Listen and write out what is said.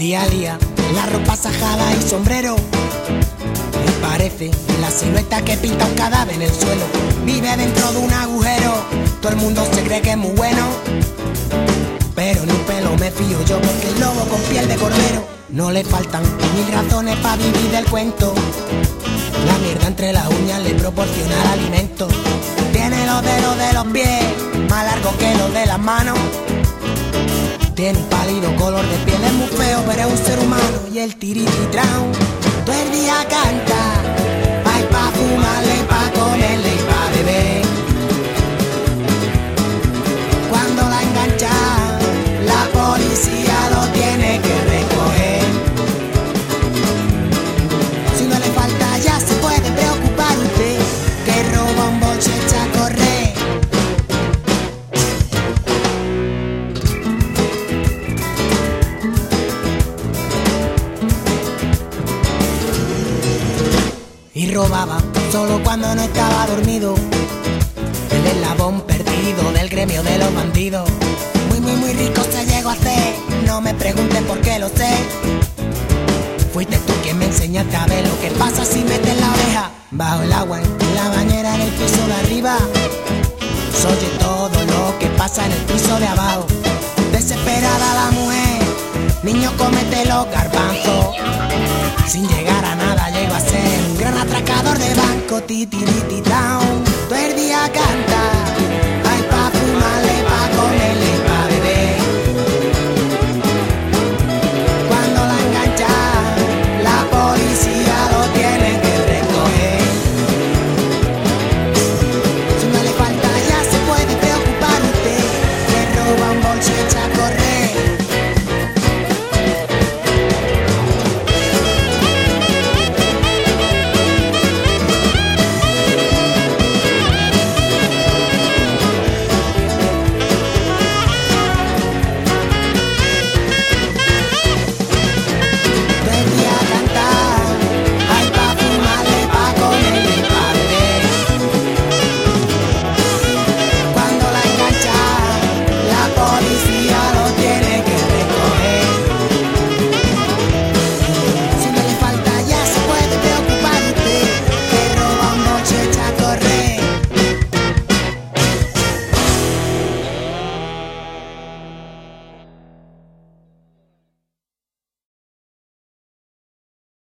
Lía, lía, la ropa sajada y sombrero. Me parece la silueta que pinta un cadáver en el suelo. Vive dentro de un agujero. Todo el mundo se cree que es muy bueno, pero ni un pelo me fío yo, porque el lobo con piel de cordero. No le faltan 1000 razones para vivir del cuento. La mierda entre las uñas le proporciona el alimento. Tiene los dedos de los pies más largos que los de las manos. Tiene un pálido color de piel, es muy feo, pero es un ser humano. Y el tirititrao todo el día canta. Hay pa' fumarle, pa' comerle y pa' beber. Cuando la engancha, la policía lo tiene que recoger. Si no le falta ya se puede preocupar usted, que roba un bolso y echa a correr. Y robaba solo cuando no estaba dormido. El eslabón perdido del gremio de los bandidos. Muy rico se llegó a hacer. No me preguntes por qué lo sé. Fuiste tú quien me enseñaste a ver lo que pasa si metes la oreja bajo el agua, en la bañera, en el piso de arriba. Se oye todo lo que pasa en el piso de abajo. Desesperada la mujer, niño comete los garbanzos. Sin llegar a nada llego a ser un gran atracador de banco. Titirititao todo el día canta.